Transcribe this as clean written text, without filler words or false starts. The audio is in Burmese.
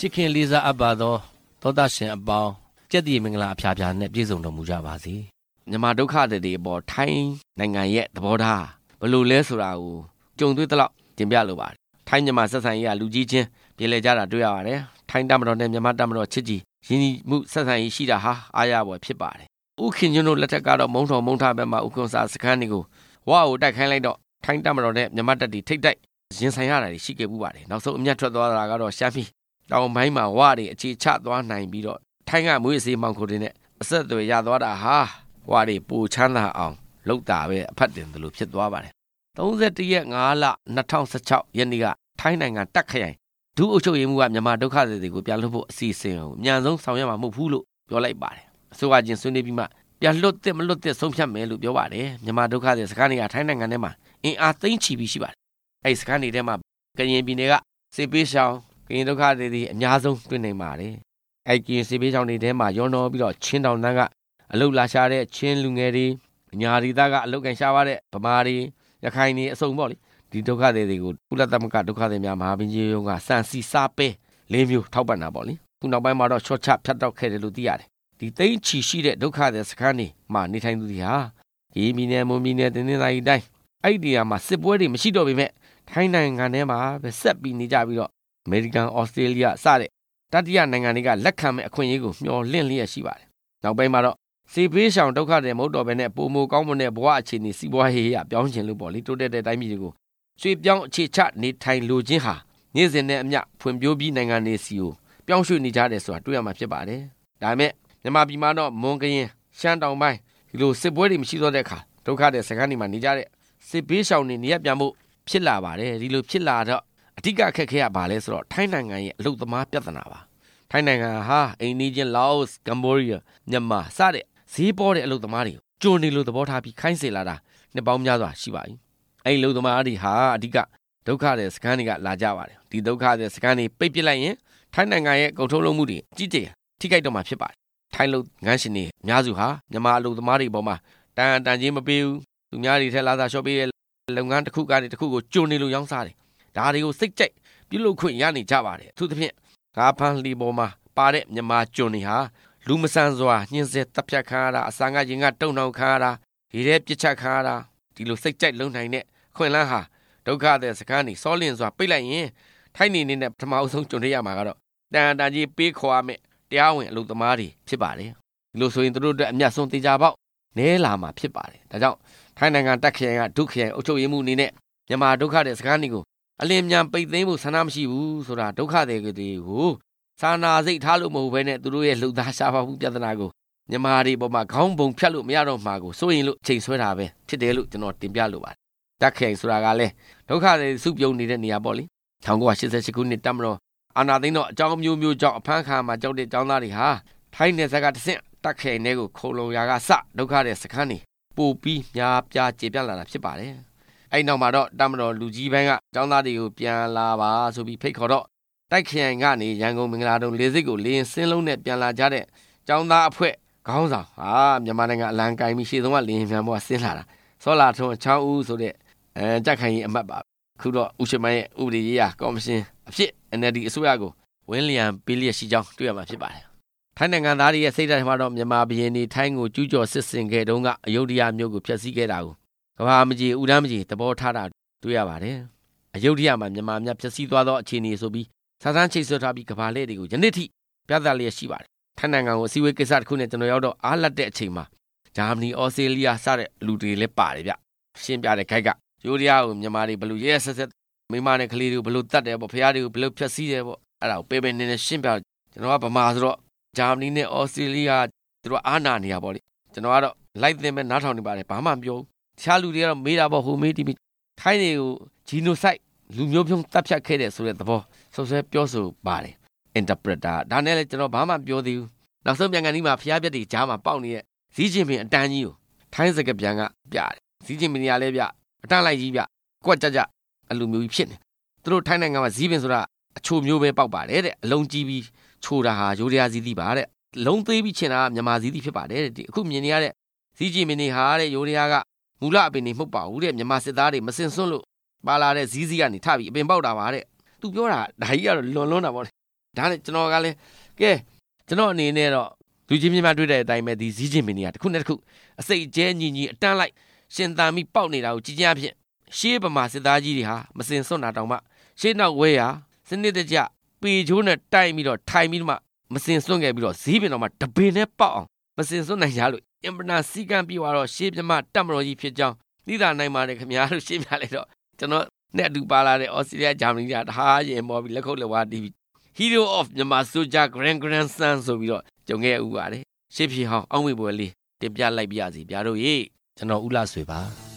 ခင်လေးစားအပ်ပါသောသောတာရှင်အပေါင်းကြက်တီမင်္ဂလာအဖျားဖျားနဲ့ပြည့်စုံတော်မူကြပါစေမြန်မာဒုက္ခတွေအပေါ်ထိုင်းနိုင်ငံရဲ့သဘောထားဘယ်လိုလဲဆိုတာကိုကြုံတွေ့သလောက်တင်ပြလိုပါတယ်ထိုင်းမြန်မာဆက်ဆံရေးကလူကြီးချင်းပြည်လဲကြတာတွေ့ရပါတယ်ထိုင်းတမတော်နဲ့မြန်မာတမတော်ချစ်ကြည်ရင်းနှီးမှုဆက်ဆံရေးရှိတာဟာအားရပေါ်ဖြစ်ပါတယ်ဥခင်ကျွန်းတို့လက်ထက်ကတော့မုံထော်မုံထားဘက်မှာဥကွန်စာစခန်းတွေကိုဝါကိုတိုက်ခိုင်းလိုက်တော့ထိုင်းတမတော်နဲ့မြန်မာတပ်တွေထိတ်တိုက်ရင်ဆိုင်ရတာရှိခဲ့ပူပါတယ်နောက်ဆုံးအမျက်ထွက်သွားတာကတော့ရှမ်းပြည်တောင်ပိုင်းမှာဝါတွေအခြေချသွားနိုင်ပြီးတော့ထိုင်းကမွေးစေးမောင်ခိုတွေနဲ့အဆက်အသွယ်ရသွားတာဟာဝါတွေပူချမ်းသာအောင်လောက်တာပဲအဖတ်တင်တယ်လို့ဖြစ်သွားပါတယ်31ရက်5လ2016ရက်နေ့ကထိုင်းနိုင်ငံတက်ခရိုင်ဒုအုပ်ချုပ်ရေးမှူးကမြန်မာဒုက္ခသည်တွေကိုပြန်လွှတ်ဖို့အစီအစဉ်ကိုအမြန်ဆုံးဆောင်ရွက်မှာမဟုတ်ဘူးလို့ပြောလိုက်ပါတယ်အစိုးရချင်းဆွေးနွေးပြီးမှပြန်လွှတ်တဲ့မလွှတ်တဲ့ဆုံးဖြတ်မယ်လို့ပြောပါတယ်မြန်မာဒုက္ခသည်စခန်းတွေကထိုင်းနိုင်ငံထဲမှာအင်အားသိမ်းချပြီးရှိပါတယ်အဲဒီစခန်းတွေထဲမှာကရင်ပြည်နယ်ကစစ်ပေးရှောင်ကရင်ဒုက္ခသည်တွေအများဆုံးတွေ့နိုင်ပါတယ်အဲဒီကရင်စစ်ပေးရှောင်တွေထဲမှာရောနှောပြီးတော့ချင်းတောင်တန်းကအလုတ်လာရှာတဲ့ချင်းလူငယ်တွေညာဒေသကအလုတ်ကန်ရှားတဲ့ဗမာတွေရခိုင်တွေအစုံပေါ့လေဒီဒုက္ခသည်တွေကိုကုလသမဂ္ဂဒုက္ခသည်များမဟာမင်းကြီးရုံးကစံစီစားပဲ၄မျိုးထောက်ပံ့တာပေါ့လေခုနောက်ပိုင်းမှာတော့ချော့ချဖြတ်တောက်ခဲ့တယ်လို့သိရတယ်ဒီသိန်းချီရှိတဲ့ဒုက္ခသည်စခန်းတွေမှာနေထိုင်သူတွေဟာရေမီနယ်မွန်မီနယ်တင်းတင်းသားကြီးတိုင်းအဲ့ဒီနေရာမှာစစ်ပွဲတွေမရှိတော့ပေမဲ့ထိုင်းနိုင်ငံထဲမှာပဲဆက်ပြီးနေကြပြီးတော့အမေရိကန်ဩစတြေးလျစတဲ့တတိယနိုင်ငံတွေကလက်ခံမဲ့အခွင့်အရေးကိုမျှော်လင့်လျက်ရှိပါတယ်နောက်ပိုင်းမှာတော့စေပေးရှောင်ဒုက္ခတွေမဟုတ်တော့ဘဲနဲ့ပုံမကောင်းမွန်တဲ့ဘဝအခြေအနေစီးပွားရေးရပြောင်းခြင်းလို့ပေါ့လေတိုးတက်တဲ့တိုင်းပြည်တွေကိုရွှေ့ပြောင်းအခြေချနေထိုင်လိုခြင်းဟာနေ့စဉ်နဲ့အမျှဖွံ့ဖြိုးပြီးနိုင်ငံတွေစီကိုပြောင်းရွှေ့နေကြတယ်ဆိုတာတွေ့ရမှာဖြစ်ပါတယ်ဒါပေမဲ့မြန်မာပြည်မှာတော့မွန်ကရင်ရှမ်းတောင်ပိုင်းဒီလိုစစ်ပွဲတွေမရှိတော့တဲ့အခါဒုက္ခတွေစခန်းတွေမှာနေကြတဲ့စစ်ပေးရှောင်တွေနေရပြန်ဖို့ဖြစ်လာပါတယ်ဒီလိုဖြစ်လာတော့အဓိကအခက်အခဲကဘာလဲဆိုတော့ထိုင်းနိုင်ငံရဲ့အလုတ်သမားပြဿနာပါထိုင်းနိုင်ငံဟာအိန္ဒိယလာအိုကမ္ဘောဒီးယားမြန်မာစတဲ့ဈေးပေါ်တဲ့အလုတ်သမားတွေကျုံနေလို့သဘောထားပြီးခိုင်းစေလာတာနှစ်ပေါင်းများစွာရှိပါပြီအဲ့အလုတ်သမားတွေဟာအဓိကဒုက္ခတဲ့စခန်းတွေကလာကြပါတယ်ဒီဒုက္ခတဲ့စခန်းတွေပိတ်ပစ်လိုက်ရင်ထိုင်းနိုင်ငံရဲ့ကုန်ထုတ်လုပ်မှုတွေကြီးကျယ်ထိခိုက်တော့မှာဖြစ်ပါတယ်ထိုင်းလူငန်းရှင်တွေအများစုဟာမြန်မာအလုတ်သမားတွေပေါ်မှာတန်ချင်းမပေးဘူးသူများတွေထက်လာသာလျှော့ပေးတဲ့လုပ်ငန်းတစ်ခုကနေတစ်ခုကိုကျုံနေလို့ရောင်းစားတယ်ဒါတွေကိုစိတ်ကြိုက်ပြုလုပ်ခွင့်ရနေကြပါတယ်အထူးသဖြင့်ကားဖန်လီပေါ်မှာပါတဲ့မြန်မာကျုံတွေဟာလူမဆန်စွာညှင်းဆဲတပ်ဖြတ်ခံရတာအစာငတ်ရင်ကတုံနှောင်ခံရတာဒီထဲပြစ်ချက်ခံရတာဒီလိုစိတ်ကြိုက်လုံနိုင်တဲ့ခွင့်လန်းဟာဒုက္ခတဲ့စကားနေစောလင်းစွာပိတ်လိုက်ရင်ထိုင်းနေနဲ့ပထမအဆုံးကျုံရမှာကတော့တန်ကြီးပေးခေါ်ရမယ်တရားဝင်အလုပ်သမားတွေဖြစ်ပါတယ်ဒီလိုဆိုရင်တို့အတွက်အမျက်ဆုံးတေချာပေါက်နဲလာမှာဖြစ်ပါတယ်ဒါကြောင့်ထိုင်းနိုင်ငံတက်ခရိုင်ကဒုခရိုင်အုပ်ချုပ်ရေးမှုအနေနဲ့မြန်မာဒုက္ခတဲ့စကားတွေကိုအလင်းမြန်ပိတ်သိမ်းဖို့ဆန္ဒမရှိဘူးဆိုတာဒုက္ခတွေကိုစာနာစိတ်ထားလို့မဟုတ်ဘဲနဲ့သူတို့ရဲ့လှုပ်သားရှားပါမှုပြဿနာကိုမြန်မာတွေပေါ်မှာခေါင်းပုံဖြတ်လို့မရတော့မှာကိုစိုးရင်လို့ချိန်ဆွဲတာပဲဖြစ်တယ်လို့ကျွန်တော်တင်ပြလိုပါတယ်တက်ခရိုင်ဆိုတာကလည်းဒုက္ခတွေစုပြုံနေတဲ့နေရာပေါ့လေ1988ခုနှစ်တမတော်အာနာသိန်းတော့အကြောင်းမျိုးမျိုးကြောင့်အဖမ်းခံမှာကြောက်တဲ့ចောင်းသားတွေဟာထိုင်းနယ်စပ်ကတဆင့်တက်ခရိုင်တွေကိုခုံလုံရာကစဒုက္ခတဲ့စခန်းတွေပို့ပြီးများပြားကျေပြန့်လာတာဖြစ်ပါတယ်အဲ့နောက်မှာတော့တမတော်လူကြီးပိုင်းကចောင်းသားတွေကိုပြန်လာပါဆိုပြီးဖိတ်ခေါ်တော့တိုက်ခရိုင်ကနေရန်ကုန်မင်္ဂလာတုံလေဆိပ်ကိုလေရင်စင်းလုံးနဲ့ပြန်လာကြတဲ့ចောင်းသားအဖွဲ့ခေါင်းဆောင်မြန်မာနိုင်ငံအလံကိုင်းပြီးရှေ့ဆုံးကလေရင်ပြန်ပေါ်ဆင်းလာတာစောလာထွန်းချောင်းဦးဆိုတဲ့ကြက်ခိုင်ကြီးအမတ်ပါခုတော့ဦးရှိမိုင်းရဲ့ဥပဒေရေးရာကော်မရှင်အဖြစ် NLD အစိုးရကိုဝင်းလျံပေးလျက်ရှိကြောင်းတွေ့ရမှာဖြစ်ပါတယ်ထိုင်းနိုင်ငံသားတွေရဲ့စိတ်ဓာတ်မှာတော့မြန်မာဘီရင်ဒီထိုင်းကိုကျူးကျော်စစ်ဆင်ခဲ့တုန်းကအယုဒ္ဓယမြို့ကိုဖျက်ဆီးခဲ့တာကိုကဘာမကြီးဥဒန်းမကြီးသဘောထားတာတွေ့ရပါတယ်အယုဒ္ဓယမှာမြန်မာများဖျက်ဆီးသွားသောအခြေအနေဆိုပြီးစာစမ်းချိတ်ဆွဲထားပြီးကဘာလဲတွေကိုယနေ့ထိပြသလျက်ရှိပါတယ်ထိုင်းနိုင်ငံကိုအစည်းအဝေးကိစ္စတစ်ခုနဲ့ကျွန်တော်ရောက်တော့အားလက်တဲ့အချိန်မှာဂျာမနီဩစတြေးလျစတဲ့လူတွေလည်းပါတယ်ဗျရှင်းပြတဲ့ခိုက်ကယုဒ္ဓယကိုမြန်မာတွေဘလို့ရဲဆက်ဆက်မိမနဲ့ကလေးတွေကိုဘလို့တတ်တယ်ပေါ့ဖះတွေကိုဘလို့ဖျက်ဆီးတယ်ပေါ့အဲ့ဒါကိုပေပေနေနေရှင်းပြကျွန်တော်ကဗမာဆိုတော့ဂျာမနီနဲ့ဩစတြေးလျသူတို့အားနာနေရပေါ့လေကျွန်တော်ကတော့လိုက်သင်မဲ့နားထောင်နေပါတယ်ဘာမှမပြောဘူးတခြားလူတွေကတော့မေးတာပေါ့ဟိုမေးတီးထိုင်းတွေကိုဂျီနိုဆိုက်လူမျိုးဖြုံးတပ်ဖြတ်ခဲ့တဲ့ဆိုတဲ့သဘောဆုပ်ဆွဲပြောဆိုပါတယ် interpreter ဒါနဲ့လည်းကျွန်တော်ဘာမှပြောသေးဘူးနောက်ဆုံးပြန်ကန်ဒီမှာဖျားပြက်တွေကြားမှာပေါက်နေတဲ့ဇီးချင်းပင်အတန်းကြီးကိုထိုင်းစကားပြန်ကပြတယ်ဇီးချင်းပင်တွေကလည်းပြအတန်းလိုက်ကြီးပြကွက်ကြအလူမျိုးကြီးဖြစ်နေသူတို့ထိုင်းနိုင်ငံမှာဇီးပင်ဆိုတာအချိုမျိုးပဲပေါက်ပါတယ်တဲ့အလုံးကြီးပြီးချိုတာဟာရိုးရာဇီးသီးပါတဲ့လုံးသေးပြီးချင်တာမြန်မာဇီးသီးဖြစ်ပါတယ်တဲ့ဒီအခုမြင်နေရတဲ့ဇီးချင်းပင်တွေဟာတဲ့ရိုးရာကမူလအပင်တွေမဟုတ်ပါဘူးတဲ့မြန်မာစစ်သားတွေမစင်စွန့်လို့ပါလာတဲ့ဇီးကနေထပြီးအပင်ပေါက်တာပါတဲ့သူပြောတာဒါကြီးကတော့လွန်တာပေါ့ဒါနဲ့ကျွန်တော်ကလည်းကဲကျွန်တော်အနေနဲ့တော့လူချင်းများတွေ့တဲ့အတိုင်းပဲဒီစည်းချင်းပင်တွေကတစ်ခုနဲ့တစ်ခုအစိတ်ကျဲညီညီအတန်းလိုက်ရှင်သာမိပေါက်နေတာကိုကြည်ကြဖြင့်ရှေးဗမာစစ်သားကြီးတွေဟာမစင်စွန့်တာတောင်မှရှေးနောက်ဝဲရာစနစ်တကျပေချိုးနဲ့တိုက်ပြီးတော့ထိုင်ပြီးမှမစင်စွန့်ခဲ့ပြီးတော့ဈေးပင်တော်မှာတပင်နဲ့ပေါက်အောင်မစင်စွန့်နိုင်ကြလို့အင်ပနာစီကံပြေသွားတော့ရှေးပြမတက်မတော်ကြီးဖြစ်ကြောင်းသိတာနိုင်ပါတယ်ခင်ဗျားတို့ရှင်းပြလိုက်တော့ကျွန်တော်နဲ့အတူပါလာတဲ့ဩစတြေးလျဂျာမနီကတဟားရင်ပေါ်ပြီးလက်ခုပ်လက်ဝါးတီးပြီး Hero of Myanmar Soldier Grandson ဆိုပြီးတော့ကြုံခဲ့ဥပါတယ်ရှေးဖြေဟောင်းအောက်မေ့ပွဲလေးတင်ပြလိုက်ပြရစီဗျာတို့ရေကျွန်တော်ဦးလှဆွေပါ